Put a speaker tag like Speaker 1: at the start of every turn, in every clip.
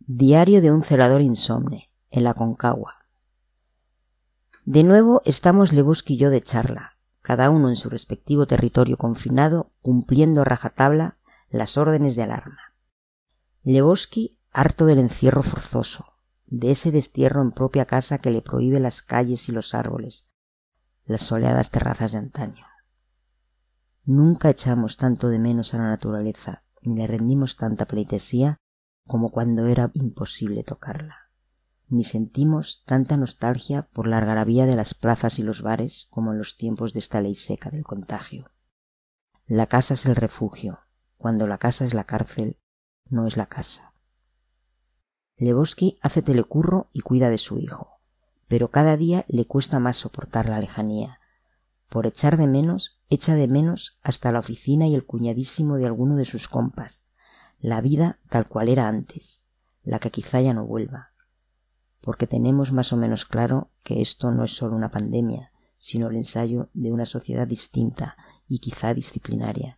Speaker 1: Diario de un celador insomne, en la Aconcagua. De nuevo estamos Lebowski y yo de charla, cada uno en su respectivo territorio confinado, cumpliendo a rajatabla las órdenes de alarma. Lebowski harto del encierro forzoso, de ese destierro en propia casa que le prohíbe las calles y los árboles, las soleadas terrazas de antaño. Nunca echamos tanto de menos a la naturaleza, ni le rendimos tanta pleitesía como cuando era imposible tocarla. Ni sentimos tanta nostalgia por la algarabía de las plazas y los bares como en los tiempos de esta ley seca del contagio. La casa es el refugio. Cuando la casa es la cárcel, no es la casa. Lebowski hace telecurro y cuida de su hijo, pero cada día le cuesta más soportar la lejanía. Por echar de menos, echa de menos hasta la oficina y el cuñadísimo de alguno de sus compas, la vida tal cual era antes, la que quizá ya no vuelva, porque tenemos más o menos claro que esto no es solo una pandemia, sino el ensayo de una sociedad distinta y quizá disciplinaria.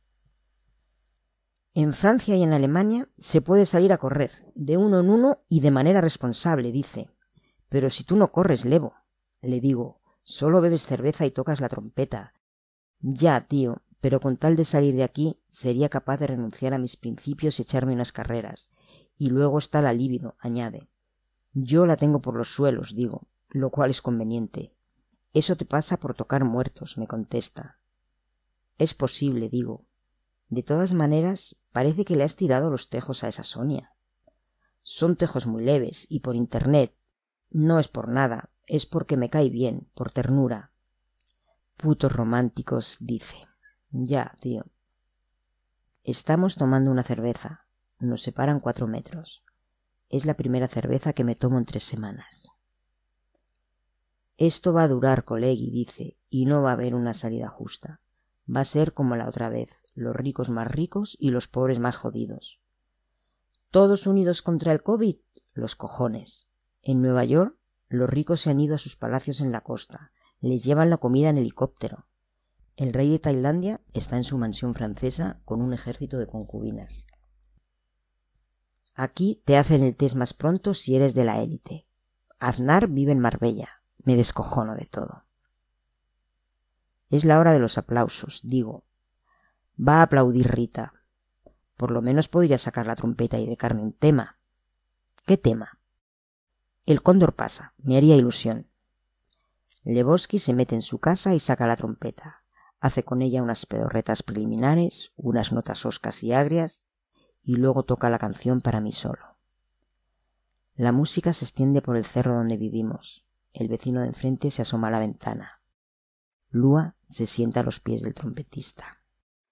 Speaker 1: En Francia y en Alemania se puede salir a correr, de uno en uno y de manera responsable, dice. Pero si tú no corres, Levo, le digo, solo bebes cerveza y tocas la trompeta. Ya, tío, pero con tal de salir de aquí sería capaz de renunciar a mis principios y echarme unas carreras. Y luego está la libido, añade. Yo la tengo por los suelos, digo, lo cual es conveniente. Eso te pasa por tocar muertos, me contesta. Es posible, digo. De todas maneras, parece que le has tirado los tejos a esa Sonia. Son tejos muy leves y por internet. No es por nada, es porque me cae bien, por ternura. Putos románticos, dice. Ya, tío. Estamos tomando una cerveza. Nos separan 4 metros. Es la primera cerveza que me tomo en 3 semanas. Esto va a durar, colegi, dice, y no va a haber una salida justa. Va a ser como la otra vez, los ricos más ricos y los pobres más jodidos. ¿Todos unidos contra el COVID? Los cojones. En Nueva York, los ricos se han ido a sus palacios en la costa. Les llevan la comida en helicóptero. El rey de Tailandia está en su mansión francesa con un ejército de concubinas. Aquí te hacen el test más pronto si eres de la élite. Aznar vive en Marbella. Me descojono de todo. Es la hora de los aplausos, digo. Va a aplaudir Rita. Por lo menos podría sacar la trompeta y dedicarme un tema. ¿Qué tema? El cóndor pasa. Me haría ilusión. Lebowski se mete en su casa y saca la trompeta. Hace con ella unas pedorretas preliminares, unas notas hoscas y agrias, y luego toca la canción para mí solo. La música se extiende por el cerro donde vivimos. El vecino de enfrente se asoma a la ventana. Lua se sienta a los pies del trompetista.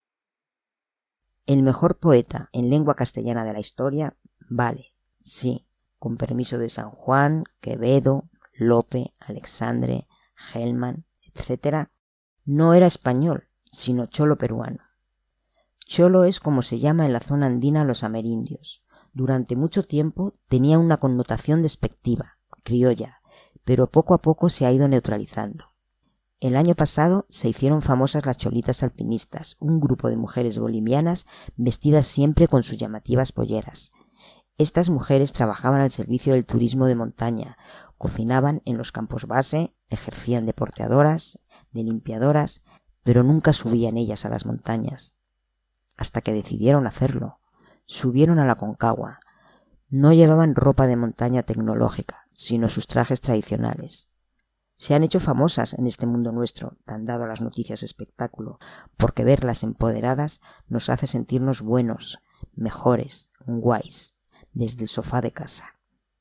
Speaker 1: El mejor poeta en lengua castellana de la historia, vale, sí, con permiso de San Juan, Quevedo, Lope, Alexandre, Hellman, etc., no era español, sino cholo peruano. Cholo es como se llama en la zona andina a los amerindios. Durante mucho tiempo tenía una connotación despectiva, criolla, pero poco a poco se ha ido neutralizando. El año pasado se hicieron famosas las cholitas alpinistas, un grupo de mujeres bolivianas vestidas siempre con sus llamativas polleras. Estas mujeres trabajaban al servicio del turismo de montaña, cocinaban en los campos base, ejercían de porteadoras, de limpiadoras, pero nunca subían ellas a las montañas. Hasta que decidieron hacerlo. Subieron a la Aconcagua. No llevaban ropa de montaña tecnológica, sino sus trajes tradicionales. Se han hecho famosas en este mundo nuestro, tan dado a las noticias espectáculo, porque verlas empoderadas nos hace sentirnos buenos, mejores, guays, desde el sofá de casa.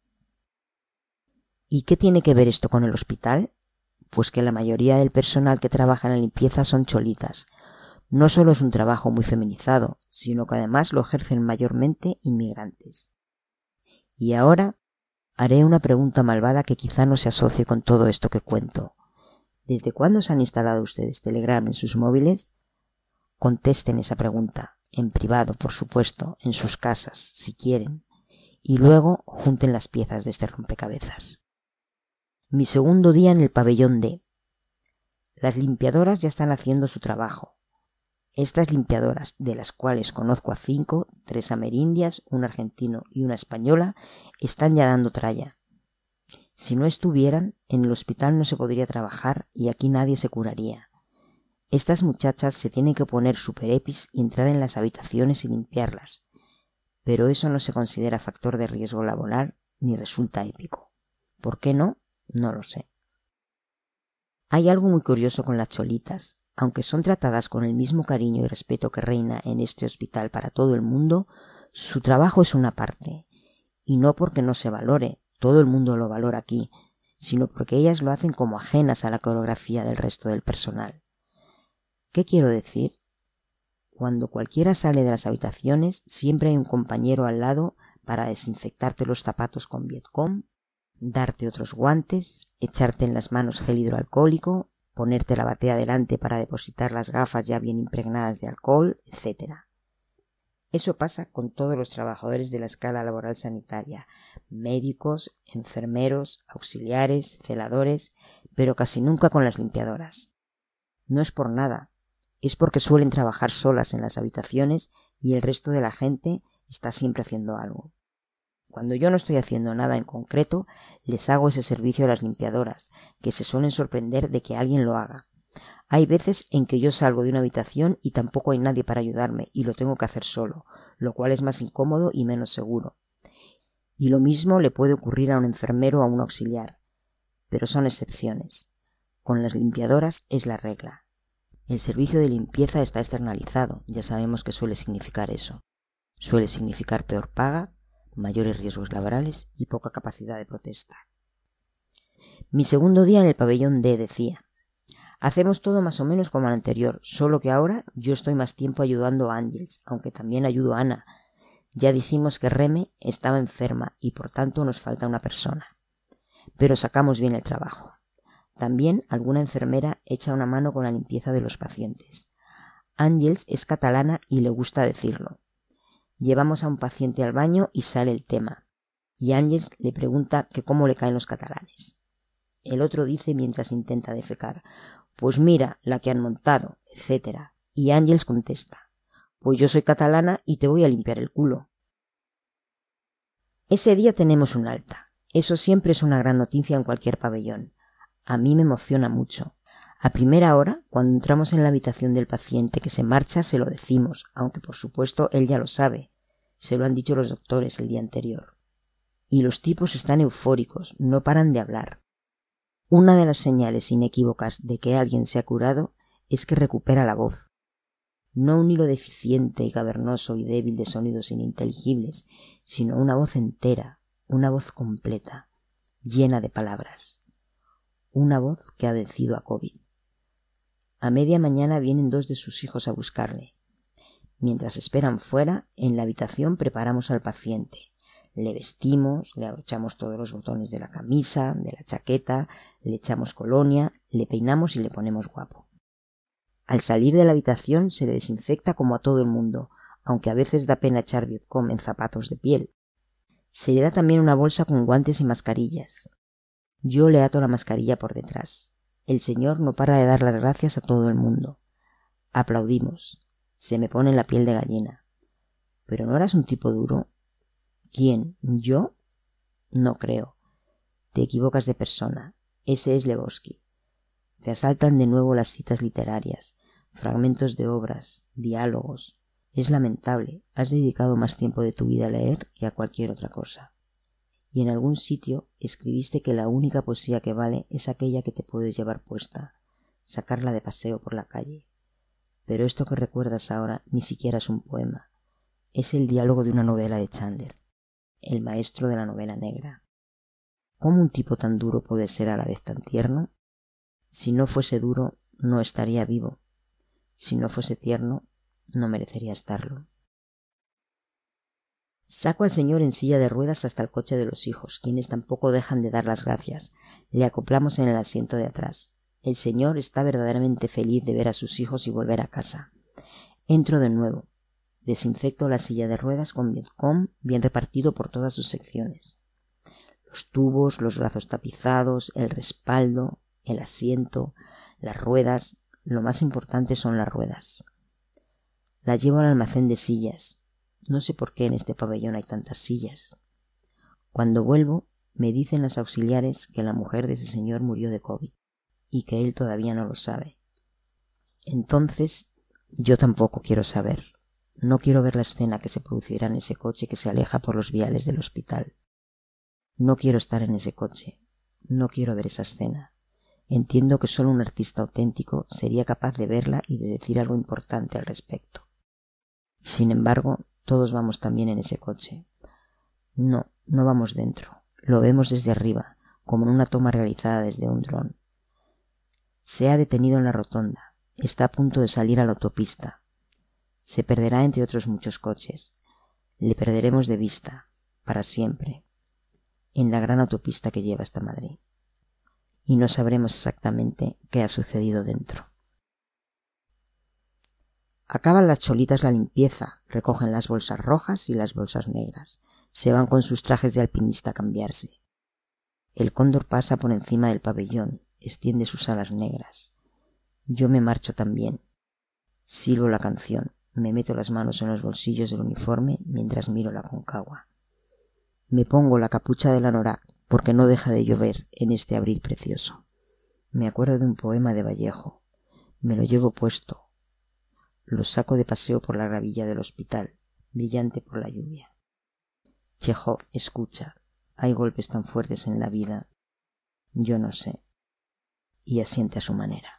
Speaker 1: ¿Y qué tiene que ver esto con el hospital? Pues que la mayoría del personal que trabaja en la limpieza son cholitas. No solo es un trabajo muy feminizado, sino que además lo ejercen mayormente inmigrantes. Y ahora haré una pregunta malvada que quizá no se asocie con todo esto que cuento. ¿Desde cuándo se han instalado ustedes Telegram en sus móviles? Contesten esa pregunta, en privado, por supuesto, en sus casas, si quieren, y luego junten las piezas de este rompecabezas. Mi segundo día en el pabellón D. Las limpiadoras ya están haciendo su trabajo. Estas limpiadoras, de las cuales conozco a 5, 3 amerindias, un argentino y una española, están ya dando tralla. Si no estuvieran, en el hospital no se podría trabajar y aquí nadie se curaría. Estas muchachas se tienen que poner superepis y entrar en las habitaciones y limpiarlas, pero eso no se considera factor de riesgo laboral ni resulta épico. ¿Por qué no? No lo sé. Hay algo muy curioso con las cholitas. Aunque son tratadas con el mismo cariño y respeto que reina en este hospital para todo el mundo, su trabajo es una parte. Y no porque no se valore, todo el mundo lo valora aquí, sino porque ellas lo hacen como ajenas a la coreografía del resto del personal. ¿Qué quiero decir? Cuando cualquiera sale de las habitaciones, siempre hay un compañero al lado para desinfectarte los zapatos con Vietcom, darte otros guantes, echarte en las manos gel hidroalcohólico, ponerte la batea delante para depositar las gafas ya bien impregnadas de alcohol, etc. Eso pasa con todos los trabajadores de la escala laboral sanitaria, médicos, enfermeros, auxiliares, celadores, pero casi nunca con las limpiadoras. No es por nada, es porque suelen trabajar solas en las habitaciones y el resto de la gente está siempre haciendo algo. Cuando yo no estoy haciendo nada en concreto, les hago ese servicio a las limpiadoras, que se suelen sorprender de que alguien lo haga. Hay veces en que yo salgo de una habitación y tampoco hay nadie para ayudarme y lo tengo que hacer solo, lo cual es más incómodo y menos seguro. Y lo mismo le puede ocurrir a un enfermero o a un auxiliar, pero son excepciones. Con las limpiadoras es la regla. El servicio de limpieza está externalizado, ya sabemos que suele significar eso. Suele significar peor paga, mayores riesgos laborales y poca capacidad de protesta. Mi segundo día en el pabellón D decía: hacemos todo más o menos como el anterior, solo que ahora yo estoy más tiempo ayudando a Ángels, aunque también ayudo a Ana. Ya dijimos que Reme estaba enferma y por tanto nos falta una persona. Pero sacamos bien el trabajo. También alguna enfermera echa una mano con la limpieza de los pacientes. Ángels es catalana y le gusta decirlo. Llevamos a un paciente al baño y sale el tema. Y Ángels le pregunta que cómo le caen los catalanes. El otro dice mientras intenta defecar: pues mira, la que han montado, etc. Y Ángels contesta: pues yo soy catalana y te voy a limpiar el culo. Ese día tenemos un alta. Eso siempre es una gran noticia en cualquier pabellón. A mí me emociona mucho. A primera hora, cuando entramos en la habitación del paciente que se marcha, se lo decimos, aunque por supuesto él ya lo sabe. Se lo han dicho los doctores el día anterior. Y los tipos están eufóricos, no paran de hablar. Una de las señales inequívocas de que alguien se ha curado es que recupera la voz. No un hilo deficiente y cavernoso y débil de sonidos ininteligibles, sino una voz entera, una voz completa, llena de palabras. Una voz que ha vencido a COVID. A media mañana vienen 2 de sus hijos a buscarle. Mientras esperan fuera, en la habitación preparamos al paciente. Le vestimos, le abrochamos todos los botones de la camisa, de la chaqueta, le echamos colonia, le peinamos y le ponemos guapo. Al salir de la habitación se le desinfecta como a todo el mundo, aunque a veces da pena echar Vietcom en zapatos de piel. Se le da también una bolsa con guantes y mascarillas. Yo le ato la mascarilla por detrás. El señor no para de dar las gracias a todo el mundo. Aplaudimos. Se me pone la piel de gallina. ¿Pero no eras un tipo duro? ¿Quién? ¿Yo? No creo. Te equivocas de persona. Ese es Lebowski. Te asaltan de nuevo las citas literarias, fragmentos de obras, diálogos. Es lamentable. Has dedicado más tiempo de tu vida a leer que a cualquier otra cosa. Y en algún sitio escribiste que la única poesía que vale es aquella que te puedes llevar puesta, sacarla de paseo por la calle. Pero esto que recuerdas ahora ni siquiera es un poema. Es el diálogo de una novela de Chandler, el maestro de la novela negra. ¿Cómo un tipo tan duro puede ser a la vez tan tierno? Si no fuese duro, no estaría vivo. Si no fuese tierno, no merecería estarlo. Saco al señor en silla de ruedas hasta el coche de los hijos, quienes tampoco dejan de dar las gracias. Le acoplamos en el asiento de atrás. El señor está verdaderamente feliz de ver a sus hijos y volver a casa. Entro de nuevo. Desinfecto la silla de ruedas con Vietcom bien repartido por todas sus secciones. Los tubos, los brazos tapizados, el respaldo, el asiento, las ruedas. Lo más importante son las ruedas. La llevo al almacén de sillas. No sé por qué en este pabellón hay tantas sillas. Cuando vuelvo, me dicen las auxiliares que la mujer de ese señor murió de COVID y que él todavía no lo sabe. Entonces, yo tampoco quiero saber. No quiero ver la escena que se producirá en ese coche que se aleja por los viales del hospital. No quiero estar en ese coche. No quiero ver esa escena. Entiendo que solo un artista auténtico sería capaz de verla y de decir algo importante al respecto. Y sin embargo, todos vamos también en ese coche. No, no vamos dentro. Lo vemos desde arriba, como en una toma realizada desde un dron. Se ha detenido en la rotonda. Está a punto de salir a la autopista. Se perderá entre otros muchos coches. Le perderemos de vista, para siempre, en la gran autopista que lleva hasta Madrid. Y no sabremos exactamente qué ha sucedido dentro. Acaban las cholitas la limpieza, recogen las bolsas rojas y las bolsas negras. Se van con sus trajes de alpinista a cambiarse. El cóndor pasa por encima del pabellón, extiende sus alas negras. Yo me marcho también. Silbo la canción, me meto las manos en los bolsillos del uniforme mientras miro la Concagua. Me pongo la capucha del anorak porque no deja de llover en este abril precioso. Me acuerdo de un poema de Vallejo. Me lo llevo puesto. Lo saco de paseo por la gravilla del hospital, brillante por la lluvia. Chejov, escucha, hay golpes tan fuertes en la vida. Yo no sé. Y asiente a su manera.